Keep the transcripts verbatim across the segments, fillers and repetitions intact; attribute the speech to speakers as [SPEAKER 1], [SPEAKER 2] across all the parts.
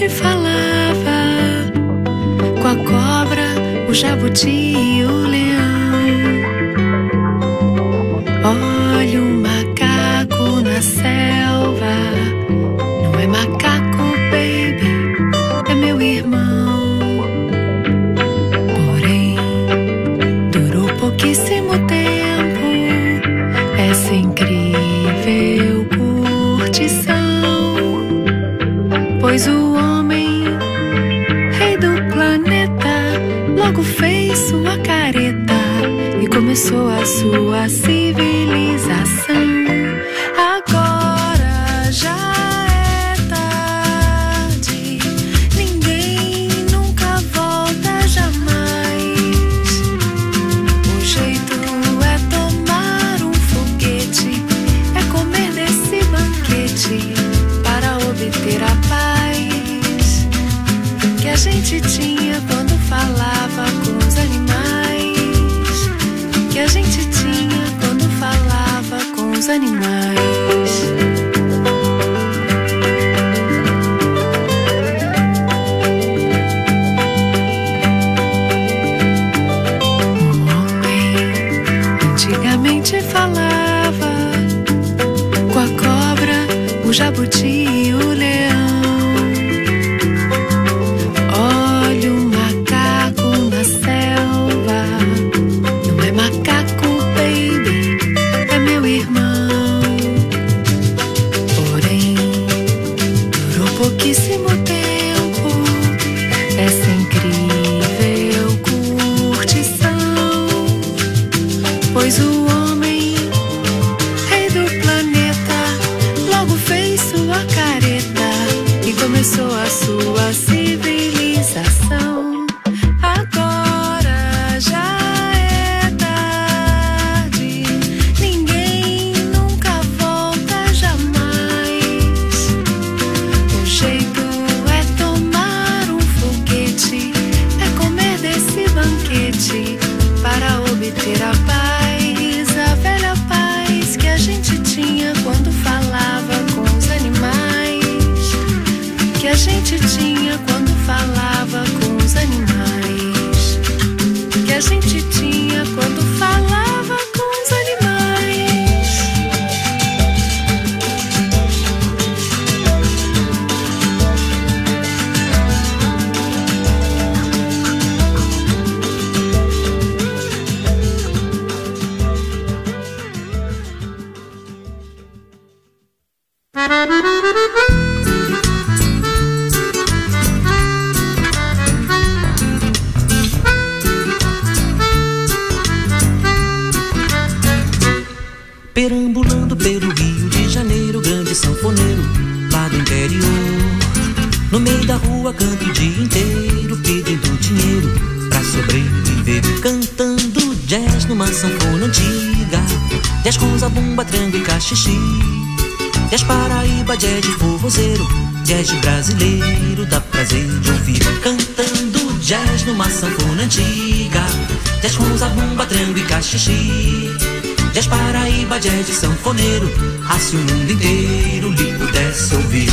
[SPEAKER 1] antigamente falava com a cobra, o jabuti e o leão. Olha o macaco na selva, não é macaco, baby, é meu irmão. Porém, durou pouquíssimo tempo essa incrível curtição, pois o homem, rei do planeta, logo fez sua careta e começou a sua civilização. Agora já é tarde, ninguém nunca volta jamais. O jeito é tomar um foguete, é comer desse banquete para obter a paz que a gente tinha quando falava com os animais, que a gente tinha quando falava com os animais. O homem antigamente falava com a cobra, o jabuti e o leão. Olha o macaco na selva, não é macaco, baby, é meu irmão. Porém, durou pouquíssimo tempo essa incrível curtição, pois o homem, rei do planeta, logo fez sua careta e começou a sua civilização. Agora já é tarde, ninguém nunca volta jamais. O jeito é tomar um foguete, é comer desse banquete para obter a paz, a velha paz que a gente tinha quando falava com os animais, que a gente tinha quando falava com os animais, que a gente tinha quando falava com os animais.
[SPEAKER 2] Perambulando pelo Rio de Janeiro, grande sanfoneiro lá do interior. No meio da rua canto o dia inteiro, pedindo dinheiro pra sobreviver, cantando jazz numa sanfona antiga, jazz com zabumba, trango e cachixi, jazz Paraíba, jazz de forrozeiro, jazz de brasileiro, dá prazer de ouvir, cantando jazz numa sanfona antiga, jazz com zabumba, trango e cachixi, jazz Paraíba, jazz de sanfoneiro, ah, se o mundo inteiro lhe pudesse ouvir.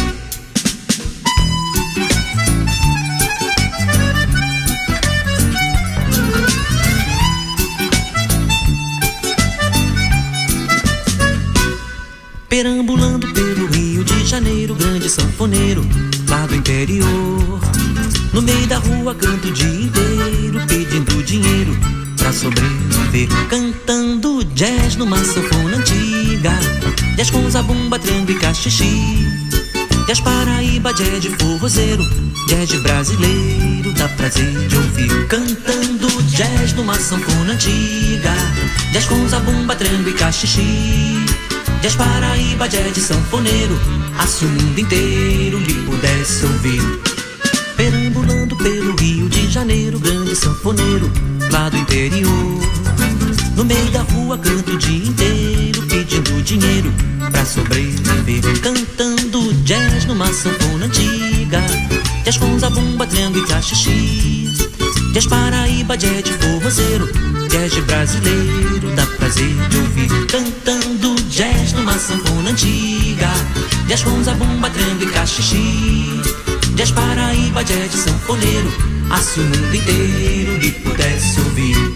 [SPEAKER 2] Perambulando pelo Rio de Janeiro, grande sanfoneiro lá do interior. No meio da rua canto o dia inteiro, pedindo dinheiro pra sobreviver, cantando jazz numa sanfona antiga, jazz com zabumba, trango e cachixi, jazz Paraíba, jazz de forrozeiro, jazz de brasileiro, dá prazer de ouvir, cantando jazz numa sanfona antiga, jazz com zabumba, trango e cachixi, jazz Paraíba, jazz de sanfoneiro, ah, se o mundo inteiro lhe pudesse ouvir. Perambulando pelo Rio de Janeiro, grande sanfoneiro lá do interior. No meio da rua canto o dia inteiro, pedindo dinheiro pra sobreviver, cantando jazz numa sanfona antiga, jazz com zabumba, trango e cachixi, jazz Paraíba, jazz de forrozeiro, jazz de brasileiro, dá prazer de ouvir, cantando jazz numa sanfona antiga, jazz com zabumba, trango e cachixi, Jazz Paraíba, jazz sanfoneiro, ah, se o mundo inteiro lhe pudesse ouvir.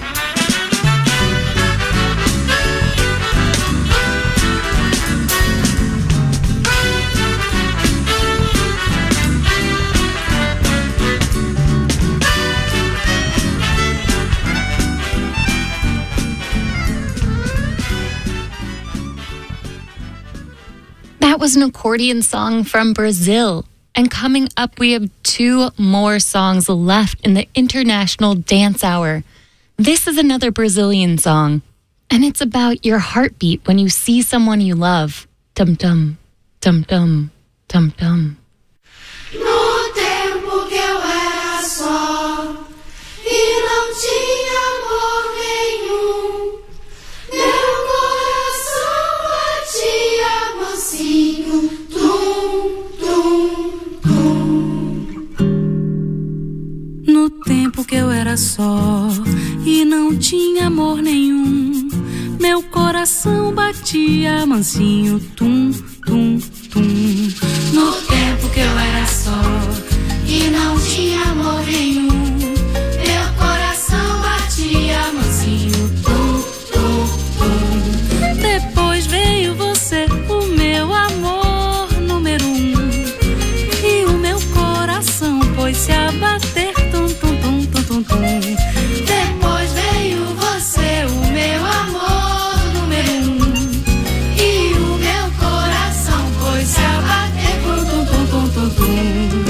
[SPEAKER 3] That was an accordion song from Brazil. And coming up, we have two more songs left in the International Dance Hour. This is another Brazilian song, and it's about your heartbeat when you see someone you love. Tum-tum, tum-tum, tum-tum.
[SPEAKER 4] No tempo que eu era só e não tinha amor nenhum, meu coração batia mansinho, tum, tum, tum. No tempo que eu era só e não tinha amor nenhum, meu coração batia mansinho, tum, tum, tum. No tempo que eu era só e não tinha amor nenhum, meu coração batia mansinho, tum, tum, tum. Depois veio você, o meu amor número um, e o meu coração pôs-se a bater, tum, tum, tum, tum, tum, tum. Depois veio você, o meu amor número um, e o meu coração pôs-se a bater, tum, tum, tum, tum, tum, tum.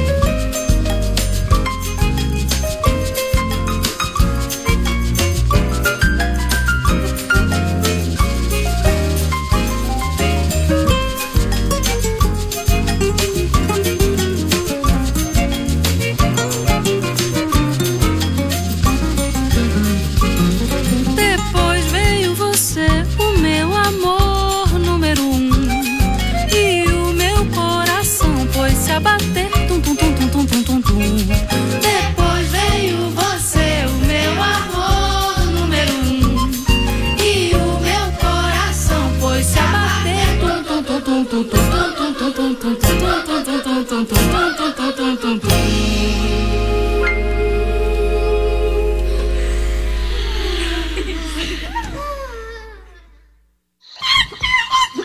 [SPEAKER 4] Depois veio você, o meu amor número um, e o meu coração pôs-se a bater, tum, tum, tum, tum, tum, tum, tum, tum. Depois veio você, o meu amor número um, e o meu coração pôs-se a bater, tum, tum, tum, tum, tum, tum, tum, tum, tum, tum, tum, tum, tum, tum, tum, tum, tum, tum, tum.